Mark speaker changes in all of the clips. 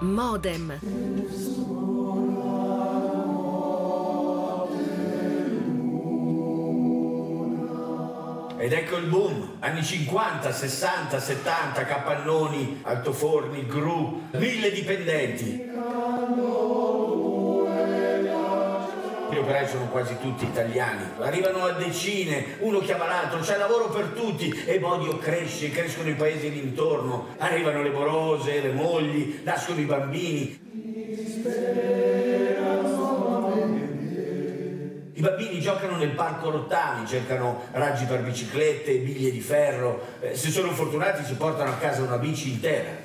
Speaker 1: Modem.
Speaker 2: Ed ecco il boom, anni 50, 60, 70, capannoni, altoforni, gru, 1000 dipendenti. Gli operai sono quasi tutti italiani, arrivano a decine, uno chiama l'altro, c'è lavoro per tutti e Bodio cresce, crescono i paesi d'intorno, arrivano le morose, le mogli, nascono i bambini. I bambini giocano nel parco rottami, cercano raggi per biciclette, biglie di ferro, se sono fortunati si portano a casa una bici intera.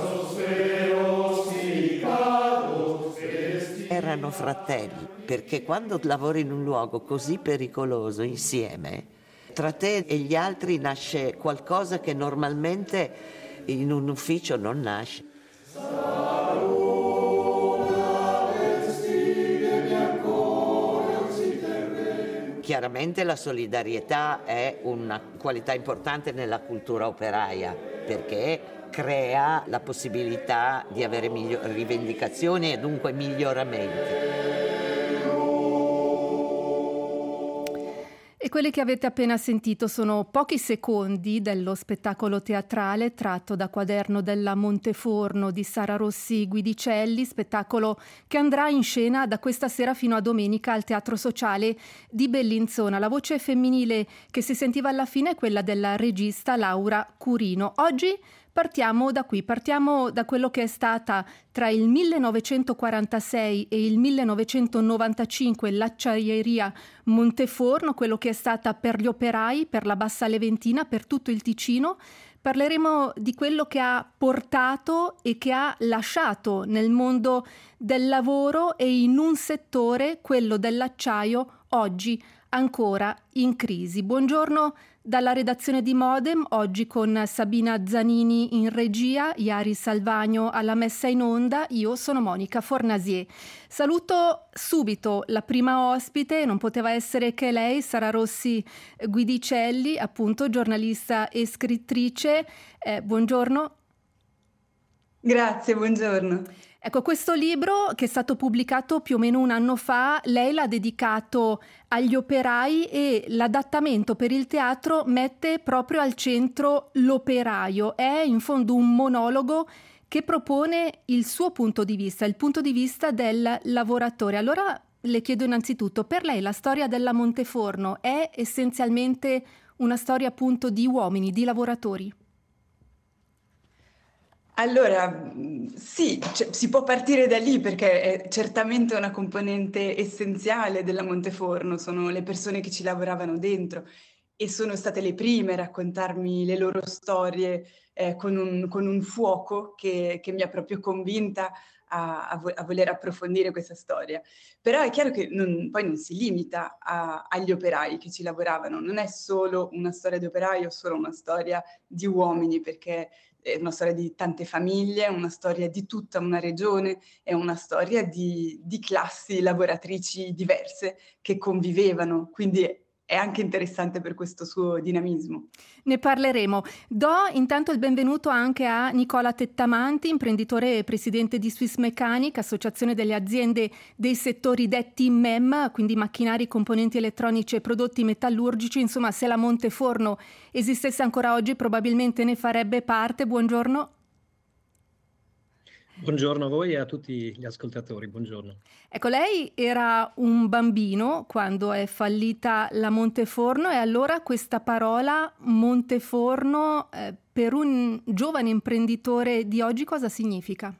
Speaker 3: Erano fratelli, perché quando lavori in un luogo così pericoloso insieme, tra te e gli altri nasce qualcosa che normalmente in un ufficio non nasce. Chiaramente la solidarietà è una qualità importante nella cultura operaia, perché crea la possibilità di avere rivendicazioni e dunque miglioramenti.
Speaker 4: E quelli che avete appena sentito sono pochi secondi dello spettacolo teatrale tratto da Quaderno della Monteforno di Sara Rossi Guidicelli, spettacolo che andrà in scena da questa sera fino a domenica al Teatro Sociale di Bellinzona. La voce femminile che si sentiva alla fine è quella della regista Laura Curino. Oggi partiamo da qui, partiamo da quello che è stata tra il 1946 e il 1995 l'acciaieria Monteforno, quello che è stata per gli operai, per la Bassa Leventina, per tutto il Ticino. Parleremo di quello che ha portato e che ha lasciato nel mondo del lavoro e in un settore, quello dell'acciaio, oggi ancora in crisi. Buongiorno dalla redazione di Modem, oggi con Sabina Zanini in regia, Iari Salvagno alla messa in onda, io sono Monica Fornasier. Saluto subito la prima ospite, non poteva essere che lei, Sara Rossi Guidicelli, appunto giornalista e scrittrice. Buongiorno.
Speaker 5: Grazie, buongiorno.
Speaker 4: Ecco, questo libro che è stato pubblicato più o meno un anno fa, lei l'ha dedicato agli operai e l'adattamento per il teatro mette proprio al centro l'operaio. È in fondo un monologo che propone il suo punto di vista, il punto di vista del lavoratore. Allora le chiedo innanzitutto, per lei la storia della Monteforno è essenzialmente una storia appunto di uomini, di lavoratori?
Speaker 5: Allora, sì, si può partire da lì perché è certamente una componente essenziale della Monteforno, sono le persone che ci lavoravano dentro e sono state le prime a raccontarmi le loro storie con un fuoco che mi ha proprio convinta a voler approfondire questa storia. Però è chiaro che poi non si limita agli operai che ci lavoravano, non è solo una storia di operaio, solo una storia di uomini, perché è una storia di tante famiglie, è una storia di tutta una regione, è una storia di classi lavoratrici diverse che convivevano, quindi è anche interessante per questo suo dinamismo.
Speaker 4: Ne parleremo. Do intanto il benvenuto anche a Nicola Tettamanti, imprenditore e presidente di Swiss Mechanic, associazione delle aziende dei settori detti MEM, quindi macchinari, componenti elettronici e prodotti metallurgici. Insomma, se la Monteforno esistesse ancora oggi probabilmente ne farebbe parte. Buongiorno.
Speaker 6: Buongiorno a voi e a tutti gli ascoltatori, buongiorno.
Speaker 4: Ecco, lei era un bambino quando è fallita la Monteforno e allora questa parola Monteforno per un giovane imprenditore di oggi cosa significa?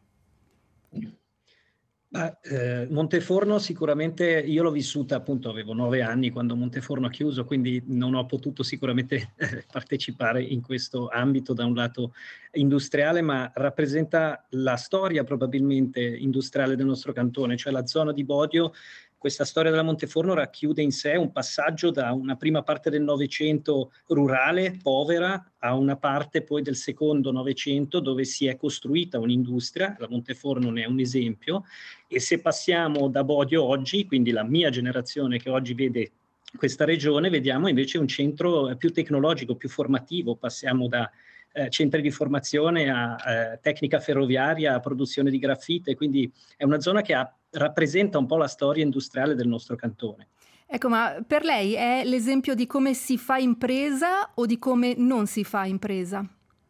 Speaker 6: Monteforno sicuramente io l'ho vissuta, appunto avevo 9 anni quando Monteforno ha chiuso, quindi non ho potuto sicuramente partecipare in questo ambito da un lato industriale, ma rappresenta la storia probabilmente industriale del nostro cantone, cioè la zona di Bodio. Questa storia della Monteforno racchiude in sé un passaggio da una prima parte del Novecento rurale, povera, a una parte poi del secondo Novecento dove si è costruita un'industria, la Monteforno ne è un esempio, e se passiamo da Bodio oggi, quindi la mia generazione che oggi vede questa regione, vediamo invece un centro più tecnologico, più formativo, passiamo da centri di formazione, a tecnica ferroviaria, a produzione di graffite, quindi è una zona che rappresenta un po' la storia industriale del nostro cantone.
Speaker 4: Ecco, ma per lei è l'esempio di come si fa impresa o di come non si fa impresa?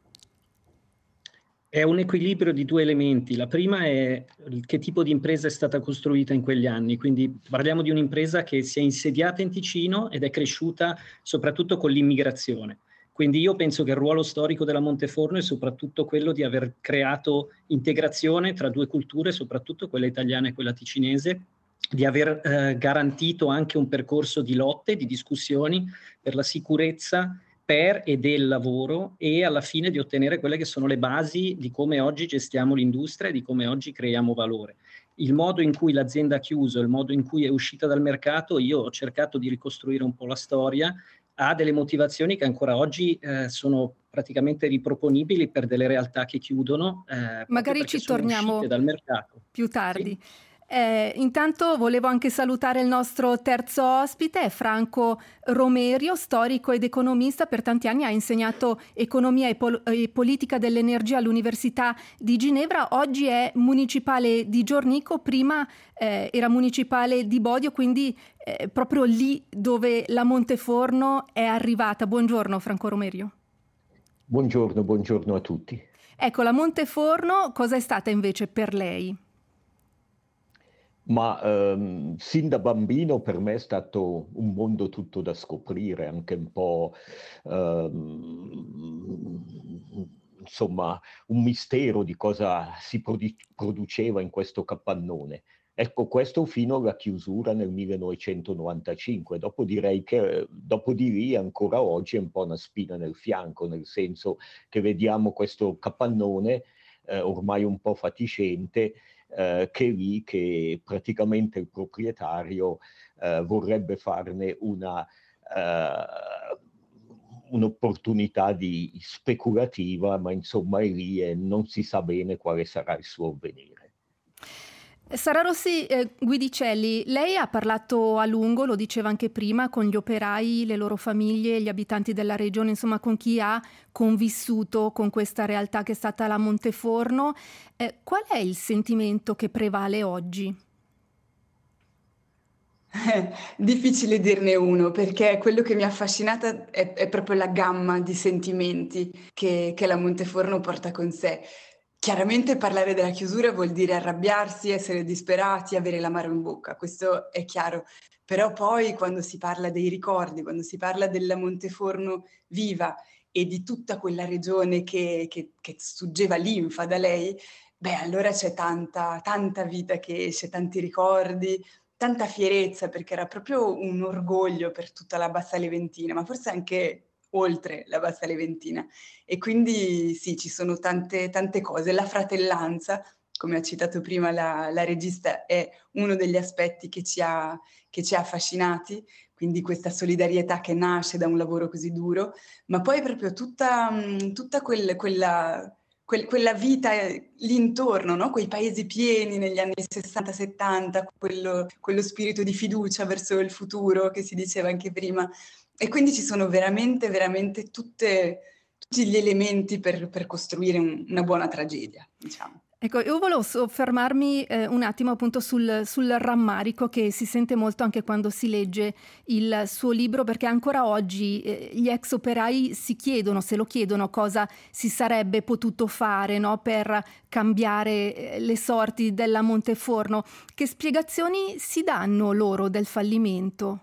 Speaker 6: È un equilibrio di due elementi. La prima è che tipo di impresa è stata costruita in quegli anni, quindi parliamo di un'impresa che si è insediata in Ticino ed è cresciuta soprattutto con l'immigrazione. Quindi io penso che il ruolo storico della Monteforno è soprattutto quello di aver creato integrazione tra due culture, soprattutto quella italiana e quella ticinese, di aver garantito anche un percorso di lotte, di discussioni per la sicurezza per e del lavoro, e alla fine di ottenere quelle che sono le basi di come oggi gestiamo l'industria e di come oggi creiamo valore. Il modo in cui l'azienda ha chiuso, il modo in cui è uscita dal mercato, io ho cercato di ricostruire un po' la storia, ha delle motivazioni che ancora oggi sono praticamente riproponibili per delle realtà che chiudono,
Speaker 4: magari ci torniamo
Speaker 6: dal mercato
Speaker 4: più tardi.
Speaker 6: Sì?
Speaker 4: Intanto volevo anche salutare il nostro terzo ospite, Franco Romerio, storico ed economista. Per tanti anni ha insegnato economia e politica dell'energia all'Università di Ginevra. Oggi è municipale di Giornico, prima era municipale di Bodio, quindi proprio lì dove la Monteforno è arrivata. Buongiorno Franco Romerio.
Speaker 1: Buongiorno a tutti.
Speaker 4: Ecco, la Monteforno cosa è stata invece per lei?
Speaker 1: Ma sin da bambino per me è stato un mondo tutto da scoprire, anche un po' insomma un mistero di cosa si produceva in questo capannone. Ecco, questo fino alla chiusura nel 1995. Dopo direi che dopo di lì ancora oggi è un po' una spina nel fianco, nel senso che vediamo questo capannone ormai un po' fatiscente, che praticamente il proprietario vorrebbe farne un'opportunità speculativa, ma insomma è lì e non si sa bene quale sarà il suo avvenire.
Speaker 4: Sara Rossi Guidicelli, lei ha parlato a lungo, lo diceva anche prima, con gli operai, le loro famiglie, gli abitanti della regione, insomma con chi ha convissuto con questa realtà che è stata la Monteforno. Qual è il sentimento che prevale oggi?
Speaker 5: Difficile dirne uno, perché quello che mi ha affascinata è proprio la gamma di sentimenti che la Monteforno porta con sé. Chiaramente parlare della chiusura vuol dire arrabbiarsi, essere disperati, avere l'amaro in bocca, questo è chiaro. Però poi quando si parla dei ricordi, quando si parla della Monteforno viva e di tutta quella regione che suggeva linfa da lei, beh, allora c'è tanta vita che esce, tanti ricordi, tanta fierezza, perché era proprio un orgoglio per tutta la Bassa Leventina, ma forse anche oltre la Bassa Leventina. E quindi sì, ci sono tante cose. La fratellanza, come ha citato prima la regista, è uno degli aspetti che ci ha affascinati, quindi questa solidarietà che nasce da un lavoro così duro, ma poi proprio tutta quella vita lì intorno, no? Quei paesi pieni negli anni 60-70, quello spirito di fiducia verso il futuro che si diceva anche prima. E quindi ci sono veramente tutti gli elementi per costruire una buona tragedia, diciamo.
Speaker 4: Ecco, io volevo soffermarmi un attimo appunto sul rammarico che si sente molto anche quando si legge il suo libro, perché ancora oggi gli ex operai se lo chiedono cosa si sarebbe potuto fare, no, per cambiare le sorti della Monteforno. Che spiegazioni si danno loro del fallimento?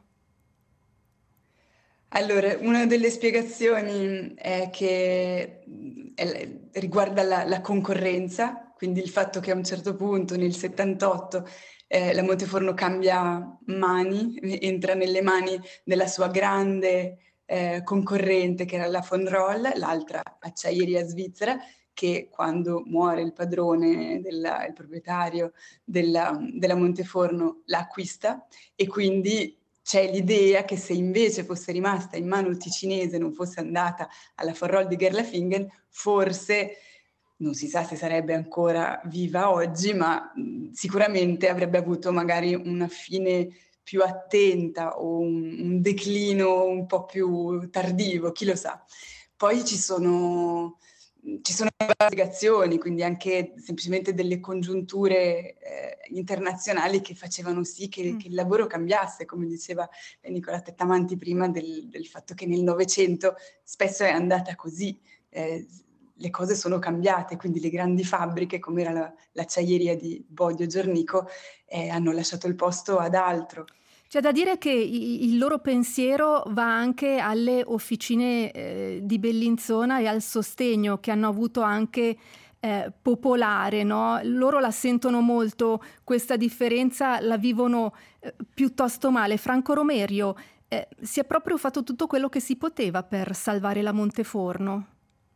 Speaker 5: Allora, una delle spiegazioni è che riguarda la concorrenza, quindi il fatto che a un certo punto, nel 78, la Monteforno cambia mani, entra nelle mani della sua grande concorrente, che era la Von Roll, l'altra acciaieria svizzera, che quando muore il padrone, il proprietario della Monteforno, la acquista, e quindi c'è l'idea che se invece fosse rimasta in mano ticinese, non fosse andata alla Von Roll di Gerlafingen, forse, non si sa se sarebbe ancora viva oggi, ma sicuramente avrebbe avuto magari una fine più attenta o un declino un po' più tardivo, chi lo sa. Poi ci sono spiegazioni, quindi anche semplicemente delle congiunture internazionali che facevano sì che il lavoro cambiasse, come diceva Nicola Tettamanti prima del fatto che nel Novecento spesso è andata così, le cose sono cambiate, quindi le grandi fabbriche come era l'acciaieria di Bodio Giornico hanno lasciato il posto ad altro.
Speaker 4: C'è da dire che il loro pensiero va anche alle officine di Bellinzona e al sostegno che hanno avuto anche popolare, no? Loro la sentono molto, questa differenza la vivono piuttosto male. Franco Romerio, si è proprio fatto tutto quello che si poteva per salvare la Monteforno?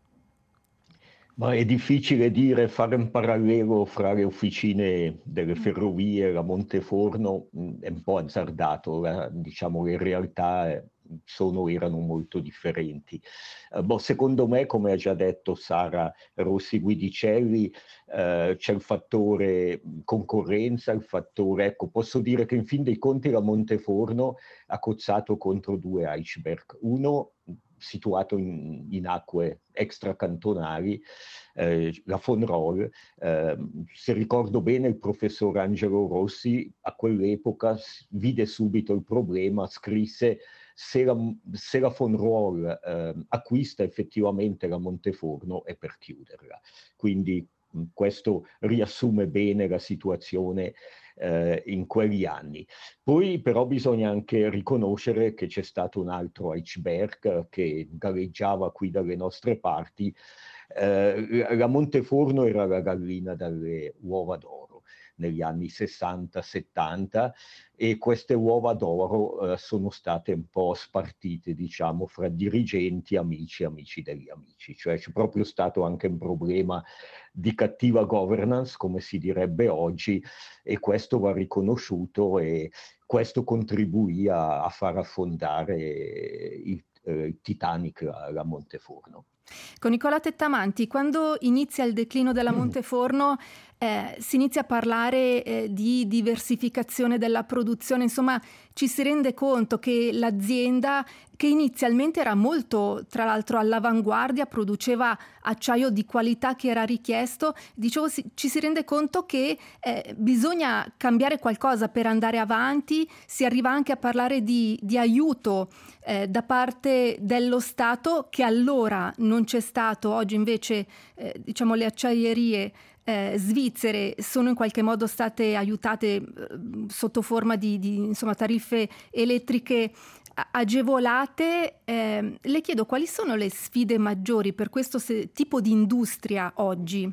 Speaker 1: Ma è difficile fare un parallelo fra le officine delle ferrovie e la Monteforno, è un po' azzardato, diciamo le realtà erano molto differenti. Secondo me, come ha già detto Sara Rossi Guidicelli, c'è il fattore concorrenza, il fattore, posso dire che in fin dei conti la Monteforno ha cozzato contro due iceberg, uno situato in acque extracantonali, la Von Roll. Se ricordo bene, il professor Angelo Rossi a quell'epoca vide subito il problema, scrisse: se la Von Roll acquista effettivamente la Monteforno è per chiuderla. Quindi questo riassume bene la situazione in quegli anni. Poi però bisogna anche riconoscere che c'è stato un altro iceberg che galleggiava qui dalle nostre parti. La Monteforno era la gallina dalle uova d'oro negli anni 60-70 e queste uova d'oro sono state un po' spartite, diciamo, fra dirigenti, amici degli amici. Cioè c'è proprio stato anche un problema di cattiva governance, come si direbbe oggi, e questo va riconosciuto e questo contribuì a far affondare il Titanic, la Monteforno.
Speaker 4: Con Nicola Tettamanti, quando inizia il declino della Monteforno, si inizia a parlare di diversificazione della produzione, insomma ci si rende conto che l'azienda, che inizialmente era molto, tra l'altro, all'avanguardia, produceva acciaio di qualità che era richiesto, dicevo, ci si rende conto che bisogna cambiare qualcosa per andare avanti. Si arriva anche a parlare di aiuto da parte dello Stato, che allora non c'è stato. Oggi invece diciamo le acciaierie svizzere sono in qualche modo state aiutate sotto forma di insomma tariffe elettriche agevolate. Le chiedo quali sono le sfide maggiori per questo tipo di industria oggi?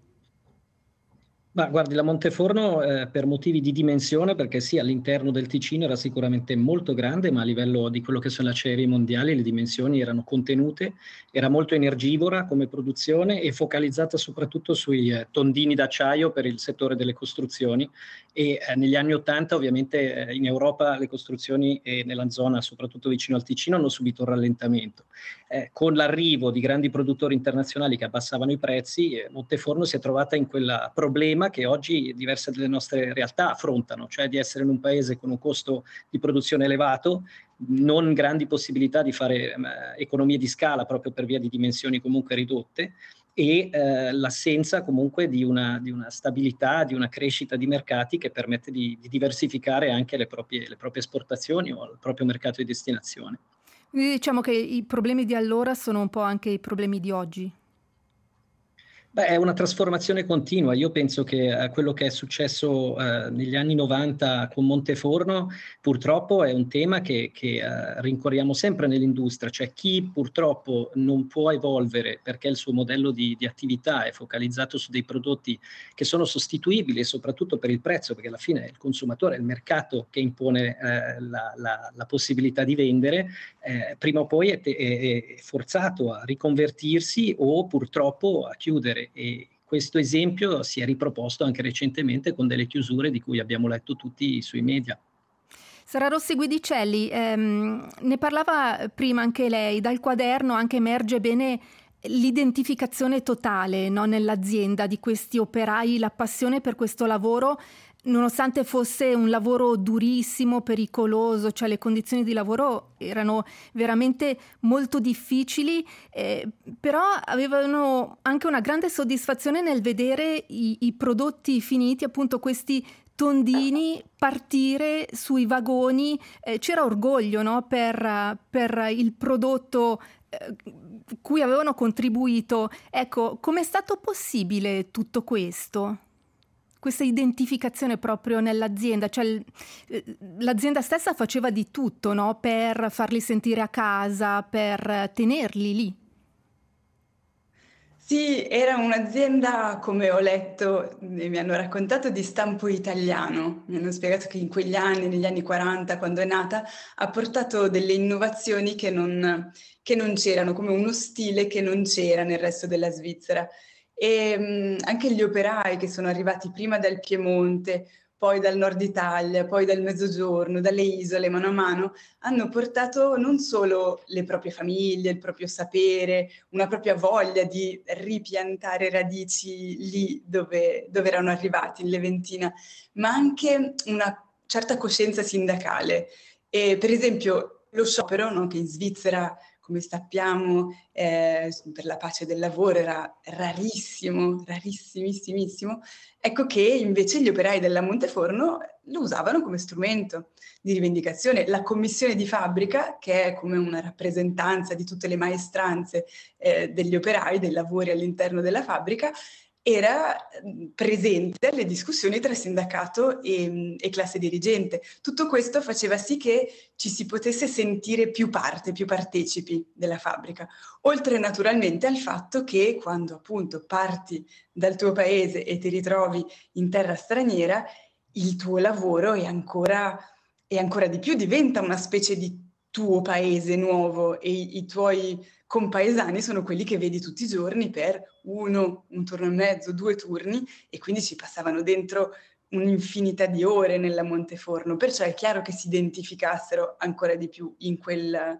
Speaker 6: Ma guardi, la Monteforno per motivi di dimensione, perché sì, all'interno del Ticino era sicuramente molto grande, ma a livello di quello che sono le acciaierie mondiali le dimensioni erano contenute, era molto energivora come produzione e focalizzata soprattutto sui tondini d'acciaio per il settore delle costruzioni e negli anni '80 ovviamente in Europa le costruzioni e nella zona soprattutto vicino al Ticino hanno subito un rallentamento. Con l'arrivo di grandi produttori internazionali che abbassavano i prezzi, Monteforno si è trovata in quel problema che oggi diverse delle nostre realtà affrontano, cioè di essere in un paese con un costo di produzione elevato, non grandi possibilità di fare economie di scala proprio per via di dimensioni comunque ridotte e l'assenza comunque di una stabilità, di una crescita di mercati che permette di diversificare anche le proprie esportazioni o il proprio mercato di destinazione.
Speaker 4: Quindi diciamo che i problemi di allora sono un po' anche i problemi di oggi.
Speaker 6: Beh, è una trasformazione continua. Io penso che quello che è successo negli anni '90 con Monteforno purtroppo è un tema che rincorriamo sempre nell'industria, cioè chi purtroppo non può evolvere perché il suo modello di attività è focalizzato su dei prodotti che sono sostituibili e soprattutto per il prezzo, perché alla fine è il consumatore, è il mercato che impone la possibilità di vendere, prima o poi è forzato a riconvertirsi o purtroppo a chiudere. E questo esempio si è riproposto anche recentemente con delle chiusure di cui abbiamo letto tutti sui media.
Speaker 4: Sara Rossi Guidicelli, ne parlava prima anche lei, dal quaderno anche emerge bene l'identificazione totale, no, nell'azienda di questi operai, la passione per questo lavoro. nonostante fosse un lavoro durissimo, pericoloso, cioè le condizioni di lavoro erano veramente molto difficili, però avevano anche una grande soddisfazione nel vedere i prodotti finiti, appunto questi tondini partire sui vagoni. C'era orgoglio, no? per il prodotto cui avevano contribuito. Ecco, com'è stato possibile tutto questo? Questa identificazione proprio nell'azienda, cioè l'azienda stessa faceva di tutto, no? Per farli sentire a casa, per tenerli lì.
Speaker 5: Sì, era un'azienda, come ho letto e mi hanno raccontato, di stampo italiano. Mi hanno spiegato che in quegli anni, negli anni 40, quando è nata, ha portato delle innovazioni che non c'erano, come uno stile che non c'era nel resto della Svizzera. E anche gli operai che sono arrivati prima dal Piemonte, poi dal nord Italia, poi dal Mezzogiorno, dalle isole, mano a mano, hanno portato non solo le proprie famiglie, il proprio sapere, una propria voglia di ripiantare radici lì dove erano arrivati, in Leventina, ma anche una certa coscienza sindacale. E, per esempio, lo sciopero, no, che in Svizzera, come sappiamo, per la pace del lavoro era rarissimo, rarissimissimo. Ecco che invece gli operai della Monteforno lo usavano come strumento di rivendicazione. La commissione di fabbrica, che è come una rappresentanza di tutte le maestranze degli operai, dei lavori all'interno della fabbrica, era presente alle discussioni tra sindacato e classe dirigente. Tutto questo faceva sì che ci si potesse sentire più parte, più partecipi della fabbrica. Oltre naturalmente al fatto che quando appunto parti dal tuo paese e ti ritrovi in terra straniera, il tuo lavoro è ancora di più, diventa una specie di tuo paese nuovo e i tuoi compaesani sono quelli che vedi tutti i giorni per un turno e mezzo, 2 turni, e quindi ci passavano dentro un'infinità di ore nella Monteforno, perciò è chiaro che si identificassero ancora di più in quella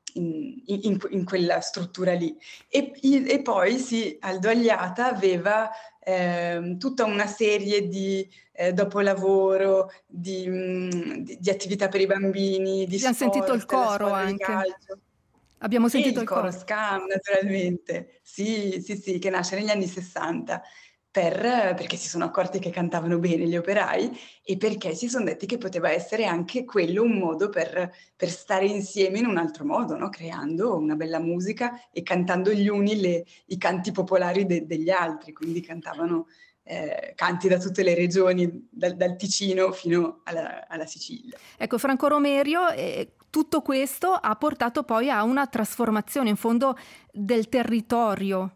Speaker 5: struttura lì. E poi sì, Aldo Agliata aveva tutta una serie di dopolavoro, di attività per i bambini, di
Speaker 4: Abbiamo
Speaker 5: sport,
Speaker 4: sentito il coro
Speaker 5: la squadra
Speaker 4: anche.
Speaker 5: di calcio.
Speaker 4: Abbiamo sentito
Speaker 5: il coro Scam, naturalmente. Sì, che nasce negli anni 60 perché si sono accorti che cantavano bene gli operai e perché si sono detti che poteva essere anche quello un modo per stare insieme in un altro modo, no? Creando una bella musica e cantando gli uni i canti popolari degli altri, quindi cantavano canti da tutte le regioni, dal Ticino fino alla Sicilia.
Speaker 4: Ecco, Franco Romerio, tutto questo ha portato poi a una trasformazione in fondo del territorio.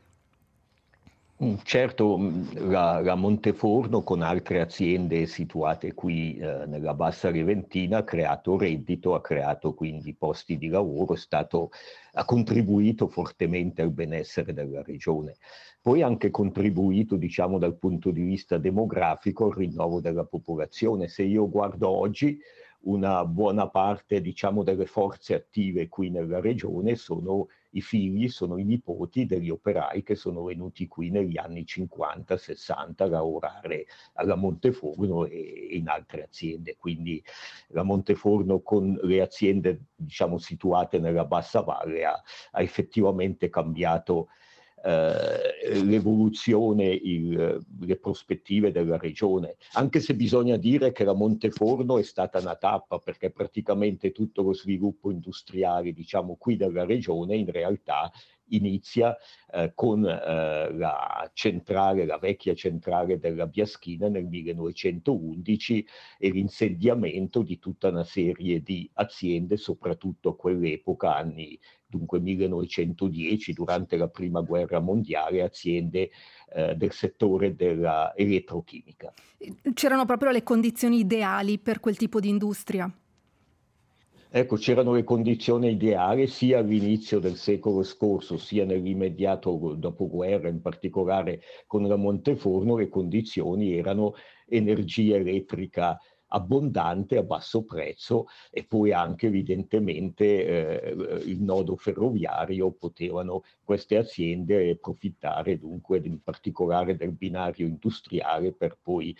Speaker 1: Certo, la Monteforno con altre aziende situate qui nella Bassa Leventina ha creato reddito, ha creato quindi posti di lavoro, ha contribuito fortemente al benessere della regione. Poi ha anche contribuito, diciamo, dal punto di vista demografico al rinnovo della popolazione. Se io guardo oggi, una buona parte, diciamo, delle forze attive qui nella regione sono i figli, sono i nipoti degli operai che sono venuti qui negli anni 50-60 a lavorare alla Monteforno e in altre aziende. Quindi la Monteforno con le aziende, diciamo, situate nella Bassa Valle ha effettivamente cambiato l'evoluzione, le prospettive della regione, anche se bisogna dire che la Monteforno è stata una tappa, perché praticamente tutto lo sviluppo industriale, diciamo, qui della regione in realtà inizia con la vecchia centrale della Biaschina nel 1911 e l'insediamento di tutta una serie di aziende, soprattutto a quell'epoca, dunque 1910, durante la Prima Guerra Mondiale, aziende del settore della elettrochimica.
Speaker 4: C'erano proprio le condizioni ideali per quel tipo di industria?
Speaker 1: Ecco, c'erano le condizioni ideali sia all'inizio del secolo scorso, sia nell'immediato dopoguerra, in particolare con la Monteforno, le condizioni erano energia elettrica abbondante a basso prezzo e poi anche evidentemente il nodo ferroviario, potevano queste aziende profittare dunque in particolare del binario industriale per poi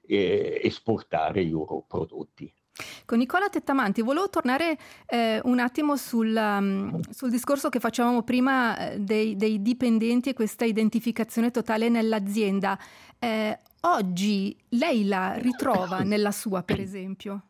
Speaker 1: esportare i loro prodotti.
Speaker 4: Con Nicola Tettamanti volevo tornare un attimo sul discorso che facevamo prima dei dipendenti e questa identificazione totale nell'azienda. Oggi lei la ritrova nella sua, per esempio?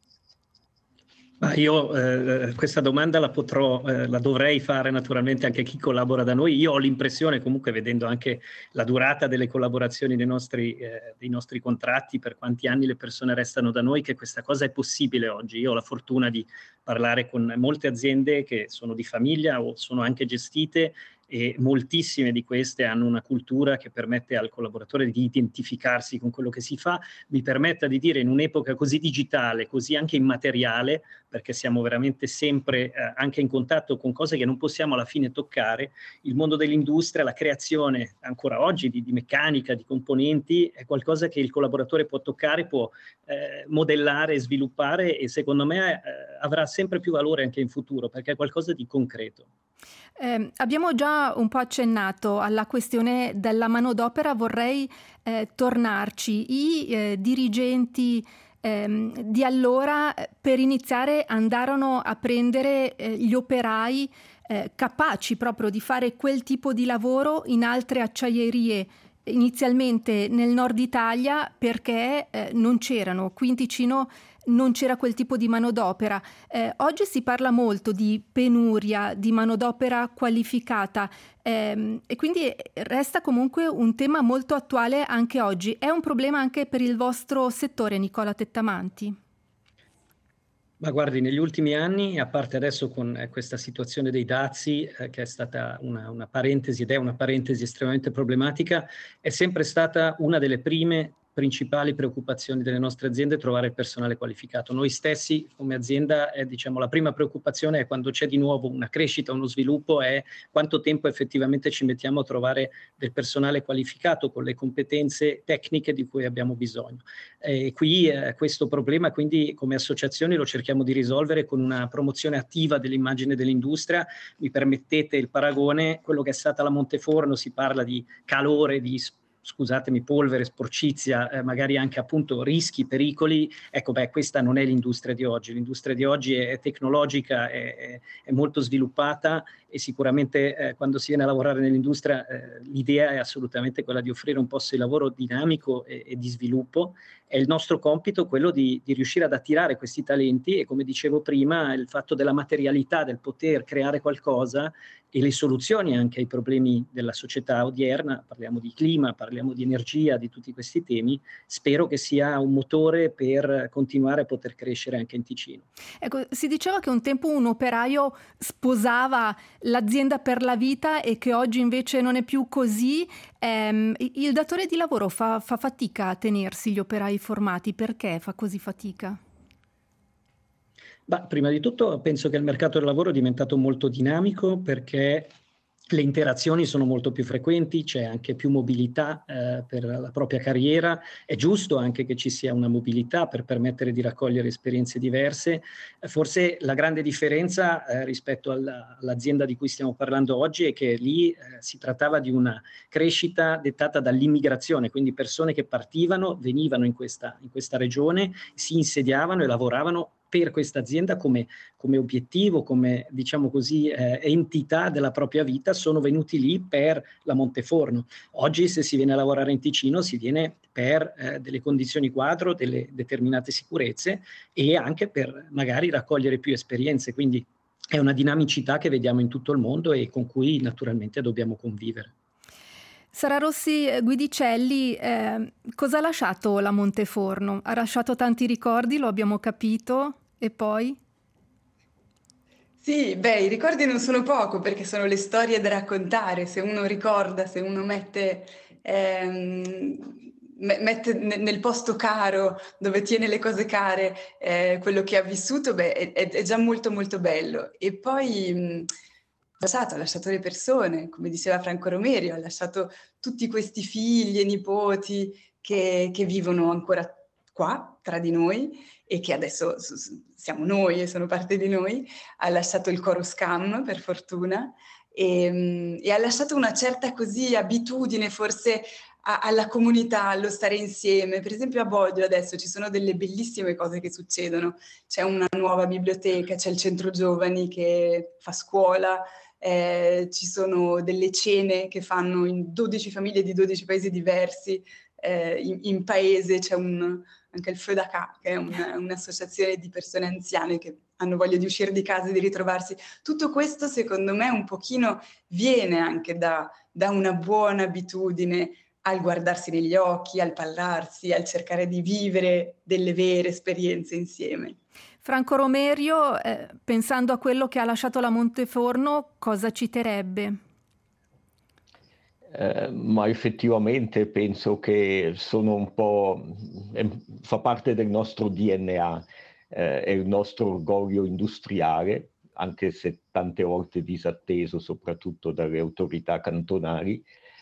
Speaker 6: Ma io questa domanda la dovrei fare naturalmente anche a chi collabora da noi. Io ho l'impressione, comunque, vedendo anche la durata delle collaborazioni dei nostri contratti, per quanti anni le persone restano da noi, che questa cosa è possibile oggi. Io ho la fortuna di parlare con molte aziende che sono di famiglia o sono anche gestite, e moltissime di queste hanno una cultura che permette al collaboratore di identificarsi con quello che si fa. Mi permetta di dire, in un'epoca così digitale, così anche immateriale, perché siamo veramente sempre anche in contatto con cose che non possiamo alla fine toccare, il mondo dell'industria, la creazione ancora oggi di meccanica, di componenti, è qualcosa che il collaboratore può toccare, può modellare, sviluppare, e secondo me avrà sempre più valore anche in futuro, perché è qualcosa di concreto.
Speaker 4: Abbiamo già un po' accennato alla questione della manodopera, vorrei tornarci. I dirigenti di allora, per iniziare, andarono a prendere gli operai capaci proprio di fare quel tipo di lavoro in altre acciaierie, inizialmente nel nord Italia, perché non c'erano. Qui in Ticino non c'era quel tipo di manodopera. Oggi si parla molto di penuria, di manodopera qualificata, e quindi resta comunque un tema molto attuale anche oggi. È un problema anche per il vostro settore, Nicola Tettamanti?
Speaker 6: Ma guardi, negli ultimi anni, a parte adesso con questa situazione dei dazi, che è stata una parentesi, ed è una parentesi estremamente problematica, è sempre stata una delle principali preoccupazioni delle nostre aziende trovare il personale qualificato. Noi stessi come azienda, diciamo, la prima preoccupazione è quando c'è di nuovo una crescita, uno sviluppo, è quanto tempo effettivamente ci mettiamo a trovare del personale qualificato con le competenze tecniche di cui abbiamo bisogno. Qui questo problema, quindi, come associazioni lo cerchiamo di risolvere con una promozione attiva dell'immagine dell'industria. Mi permettete il paragone, quello che è stata la Monteforno, si parla di calore, di polvere, sporcizia, magari anche appunto rischi, pericoli. Ecco, questa non è l'industria di oggi. L'industria di oggi è tecnologica, è molto sviluppata, e sicuramente quando si viene a lavorare nell'industria l'idea è assolutamente quella di offrire un posto di lavoro dinamico e di sviluppo. È il nostro compito quello di riuscire ad attirare questi talenti, e come dicevo prima, il fatto della materialità, del poter creare qualcosa, e le soluzioni anche ai problemi della società odierna, parliamo di clima, parliamo di energia, di tutti questi temi, spero che sia un motore per continuare a poter crescere anche in Ticino.
Speaker 4: Ecco, si diceva che un tempo un operaio sposava l'azienda per la vita e che oggi invece non è più così. Il datore di lavoro fa fatica a tenersi gli operai formati. Perché fa così fatica?
Speaker 6: Prima di tutto penso che il mercato del lavoro è diventato molto dinamico, perché le interazioni sono molto più frequenti, c'è anche più mobilità per la propria carriera. È giusto anche che ci sia una mobilità per permettere di raccogliere esperienze diverse. Forse la grande differenza rispetto all'azienda di cui stiamo parlando oggi è che lì si trattava di una crescita dettata dall'immigrazione, quindi persone che partivano, venivano in questa regione, si insediavano e lavoravano per questa azienda come obiettivo, come, diciamo così, entità della propria vita. Sono venuti lì per la Monteforno. Oggi, se si viene a lavorare in Ticino, si viene per delle condizioni quadro, delle determinate sicurezze, e anche per magari raccogliere più esperienze. Quindi è una dinamicità che vediamo in tutto il mondo e con cui naturalmente dobbiamo convivere.
Speaker 4: Sara Rossi Guidicelli, cosa ha lasciato la Monteforno? Ha lasciato tanti ricordi, lo abbiamo capito, e poi?
Speaker 5: Sì, i ricordi non sono poco, perché sono le storie da raccontare. Se uno ricorda, se uno mette nel posto caro, dove tiene le cose care, quello che ha vissuto, è già molto molto bello. E poi ha lasciato le persone, come diceva Franco Romerio, ha lasciato tutti questi figli e nipoti che vivono ancora qua, tra di noi, e che adesso siamo noi e sono parte di noi. Ha lasciato il Chorus Cam, per fortuna, e ha lasciato una certa così abitudine forse alla comunità, allo stare insieme. Per esempio a Bodio adesso ci sono delle bellissime cose che succedono, c'è una nuova biblioteca, c'è il centro giovani che fa scuola, ci sono delle cene che fanno in 12 famiglie di 12 paesi diversi, in paese c'è anche il Fedaka, che è un'associazione di persone anziane che hanno voglia di uscire di casa e di ritrovarsi. Tutto questo secondo me un pochino viene anche da una buona abitudine al guardarsi negli occhi, al parlarsi, al cercare di vivere delle vere esperienze insieme.
Speaker 4: Franco Romerio, pensando a quello che ha lasciato la Monteforno, cosa citerebbe?
Speaker 1: Ma effettivamente penso che sono un po', fa parte del nostro DNA, è il nostro orgoglio industriale, anche se tante volte disatteso soprattutto dalle autorità cantonali.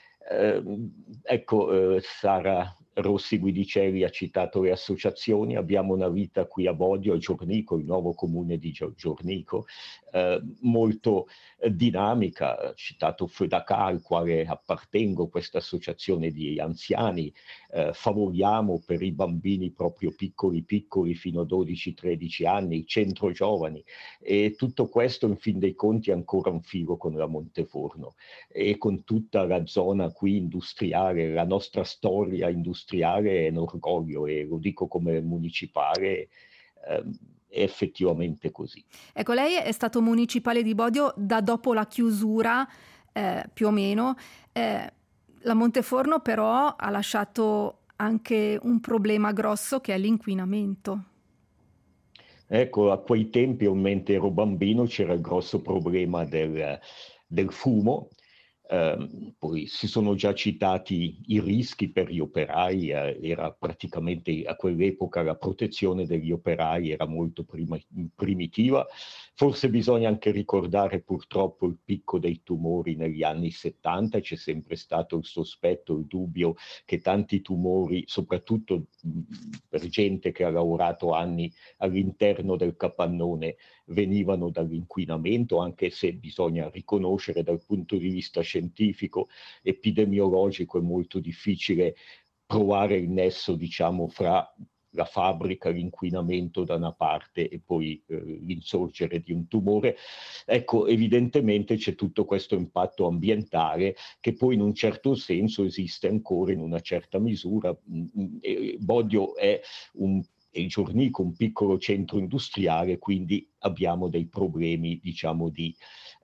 Speaker 1: Sara Rossi Guidicelli ha citato le associazioni, abbiamo una vita qui a Bodio, a Giornico, il nuovo comune di Giornico, molto dinamica, ha citato Fedaka, al quale appartengo, questa associazione di anziani, favoriamo per i bambini proprio piccoli fino a 12-13 anni, il centro giovani, e tutto questo in fin dei conti è ancora un filo con la Monteforno e con tutta la zona qui industriale. La nostra storia industriale è un orgoglio, e lo dico come municipale, è effettivamente così.
Speaker 4: Ecco, lei è stato municipale di Bodio da dopo la chiusura, più o meno. La Monteforno però ha lasciato anche un problema grosso, che è l'inquinamento.
Speaker 1: Ecco, a quei tempi, mentre ero bambino, c'era il grosso problema del fumo. Poi si sono già citati i rischi per gli operai, era praticamente a quell'epoca la protezione degli operai era molto primitiva. Forse bisogna anche ricordare purtroppo il picco dei tumori negli anni 70, c'è sempre stato il sospetto, il dubbio che tanti tumori, soprattutto per gente che ha lavorato anni all'interno del capannone, venivano dall'inquinamento, anche se bisogna riconoscere dal punto di vista scientifico, epidemiologico, è molto difficile trovare il nesso, diciamo, fra la fabbrica, l'inquinamento da una parte e poi l'insorgere di un tumore. Ecco, evidentemente c'è tutto questo impatto ambientale che poi in un certo senso esiste ancora in una certa misura. Bodio è il Giornico un piccolo centro industriale, quindi abbiamo dei problemi, diciamo, di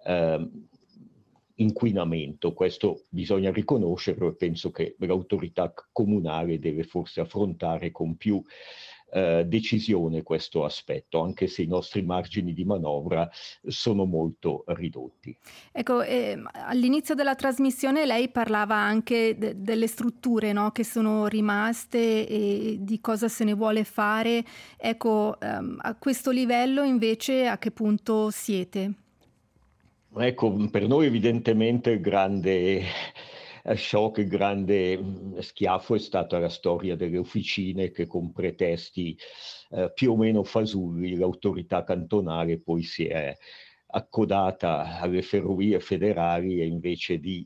Speaker 1: inquinamento. Questo bisogna riconoscerlo e penso che l'autorità comunale deve forse affrontare con più decisione questo aspetto, anche se i nostri margini di manovra sono molto ridotti.
Speaker 4: Ecco, all'inizio della trasmissione lei parlava anche delle strutture, no, che sono rimaste e di cosa se ne vuole fare. Ecco, a questo livello invece a che punto siete?
Speaker 1: Ecco, per noi evidentemente il grande shock, il grande schiaffo è stata la storia delle officine, che con pretesti più o meno fasulli l'autorità cantonale poi si è accodata alle ferrovie federali e invece di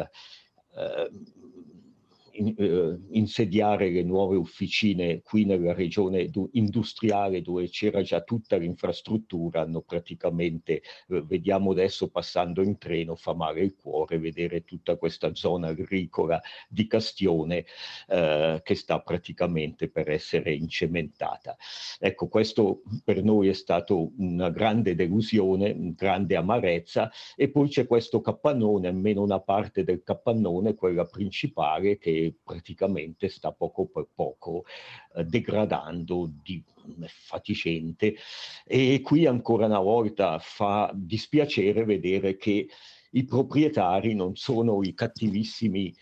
Speaker 1: insediare le nuove officine qui nella regione industriale dove c'era già tutta l'infrastruttura, hanno praticamente, vediamo adesso passando in treno, fa male il cuore vedere tutta questa zona agricola di Castione che sta praticamente per essere incementata. Ecco, questo per noi è stato una grande delusione, una grande amarezza, e poi c'è questo capannone, almeno una parte del capannone, quella principale, che praticamente sta poco per poco degradando, fatiscente, e qui ancora una volta fa dispiacere vedere che i proprietari non sono i cattivissimi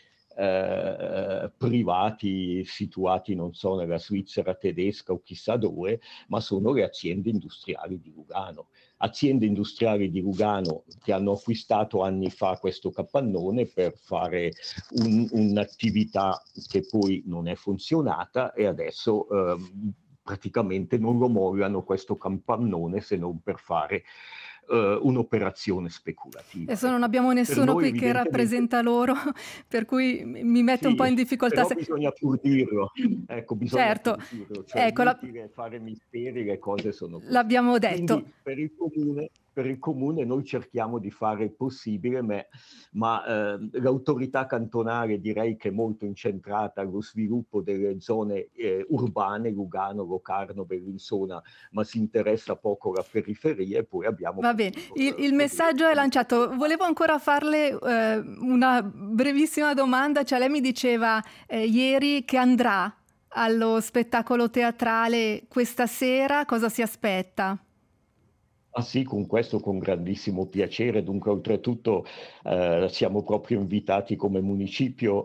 Speaker 1: privati situati, non so, nella Svizzera tedesca o chissà dove, ma sono le aziende industriali di Lugano. Aziende industriali di Lugano che hanno acquistato anni fa questo capannone per fare un'attività che poi non è funzionata, e adesso praticamente non lo mollano questo capannone se non per fare un'operazione speculativa.
Speaker 4: Adesso non abbiamo nessuno qui che rappresenta loro, per cui mi mette un po' in difficoltà.
Speaker 1: Però bisogna pur dirlo, ecco, bisogna
Speaker 4: certo.
Speaker 1: pur dirlo, cioè
Speaker 4: ecco,
Speaker 1: fare misteri, le cose sono così.
Speaker 4: L'abbiamo detto.
Speaker 1: Quindi per il comune noi cerchiamo di fare il possibile, ma l'autorità cantonale direi che è molto incentrata allo sviluppo delle zone urbane, Lugano, Locarno, Bellinzona, ma si interessa poco alla periferia, e poi abbiamo...
Speaker 4: Va bene, il messaggio è lanciato. Volevo ancora farle una brevissima domanda, cioè lei mi diceva ieri che andrà allo spettacolo teatrale questa sera, cosa si aspetta?
Speaker 1: Ah sì, con grandissimo piacere. Dunque, oltretutto siamo proprio invitati come municipio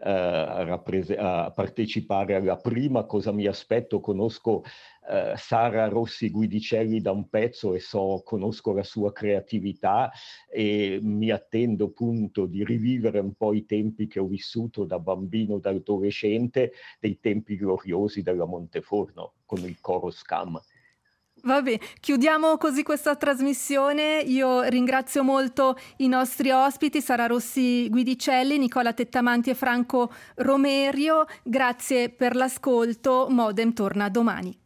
Speaker 1: a partecipare alla prima. Cosa mi aspetto? Conosco Sara Rossi Guidicelli da un pezzo e conosco la sua creatività, e mi attendo appunto di rivivere un po' i tempi che ho vissuto da bambino, da adolescente, dei tempi gloriosi della Monteforno con il coro Scam.
Speaker 4: Vabbè, chiudiamo così questa trasmissione. Io ringrazio molto i nostri ospiti, Sara Rossi Guidicelli, Nicola Tettamanti e Franco Romerio. Grazie per l'ascolto. Modem torna domani.